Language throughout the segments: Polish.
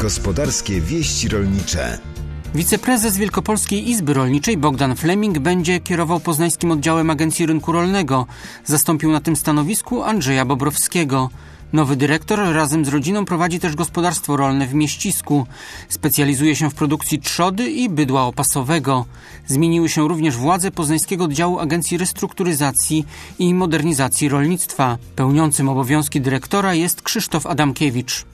Gospodarskie wieści rolnicze. Wiceprezes Wielkopolskiej Izby Rolniczej Bogdan Fleming będzie kierował poznańskim oddziałem Agencji Rynku Rolnego. Zastąpił na tym stanowisku Andrzeja Bobrowskiego. Nowy dyrektor razem z rodziną prowadzi też gospodarstwo rolne w Mieścisku. Specjalizuje się w produkcji trzody i bydła opasowego. Zmieniły się również władze poznańskiego oddziału Agencji Restrukturyzacji i Modernizacji Rolnictwa. Pełniącym obowiązki dyrektora jest Krzysztof Adamkiewicz.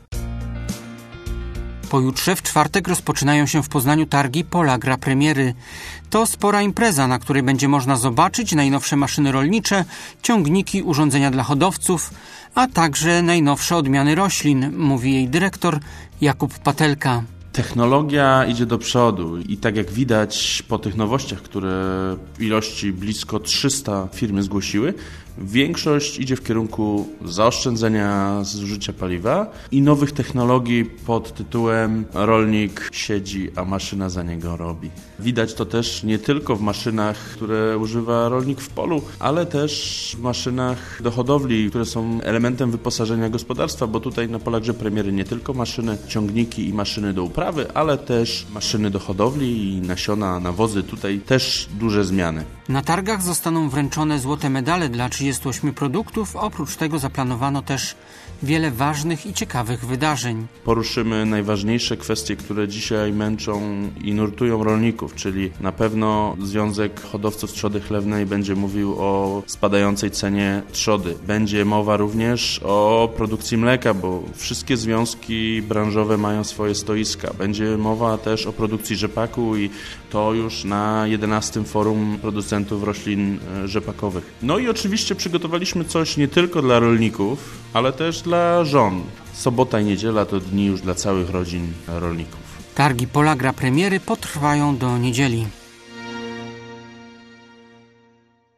Pojutrze w czwartek rozpoczynają się w Poznaniu targi Polagra Premiery. To spora impreza, na której będzie można zobaczyć najnowsze maszyny rolnicze, ciągniki, urządzenia dla hodowców, a także najnowsze odmiany roślin, mówi jej dyrektor Jakub Patelka. Technologia idzie do przodu i tak jak widać po tych nowościach, które w ilości blisko 300 firmy zgłosiły, większość idzie w kierunku zaoszczędzenia zużycia paliwa i nowych technologii pod tytułem rolnik siedzi, a maszyna za niego robi. Widać to też nie tylko w maszynach, które używa rolnik w polu, ale też w maszynach do hodowli, które są elementem wyposażenia gospodarstwa, bo tutaj na Polagrze Premiery nie tylko maszyny, ciągniki i maszyny do uprawy, ale też maszyny do hodowli i nasiona, nawozy. Tutaj też duże zmiany. Na targach zostaną wręczone złote medale dla 38 produktów. Oprócz tego zaplanowano też wiele ważnych i ciekawych wydarzeń. Poruszymy najważniejsze kwestie, które dzisiaj męczą i nurtują rolników, czyli na pewno Związek Hodowców Trzody Chlewnej będzie mówił o spadającej cenie trzody. Będzie mowa również o produkcji mleka, bo wszystkie związki branżowe mają swoje stoiska. Będzie mowa też o produkcji rzepaku i to już na 11. Forum Producentów Roślin Rzepakowych. No i oczywiście przygotowaliśmy coś nie tylko dla rolników, ale też dla żon. Sobota i niedziela to dni już dla całych rodzin rolników. Targi Polagra Premiery potrwają do niedzieli.